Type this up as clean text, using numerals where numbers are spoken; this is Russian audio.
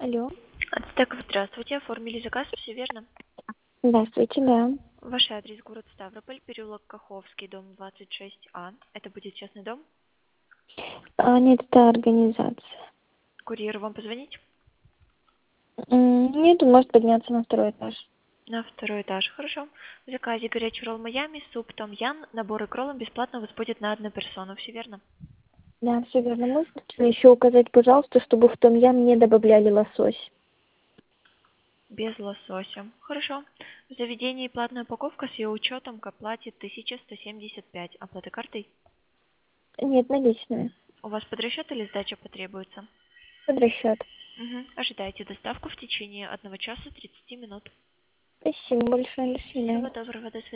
Алло. Так, здравствуйте. Оформили заказ, все верно? Здравствуйте, да. Ваш адрес город Ставрополь, переулок Каховский, дом 26А. Это будет частный дом? Нет, это организация. Курьеру вам позвонить? Нет, он может подняться на второй этаж. На второй этаж. Хорошо. В заказе горячий ролл Майами, суп Том Ян, набор и кроллом бесплатно у вас будет на одну персону. Все верно? Да, все верно. Можете еще указать, пожалуйста, чтобы в том ям не добавляли лосось? Без лосося. Хорошо. В заведении платная упаковка с ее учетом к оплате 1175. Оплата картой? Нет, наличные. У вас под расчет или сдача потребуется? Под расчет. Угу. Ожидайте доставку в течение 1 часа 30 минут. Спасибо большое. До Всего свидания. доброго. До свидания.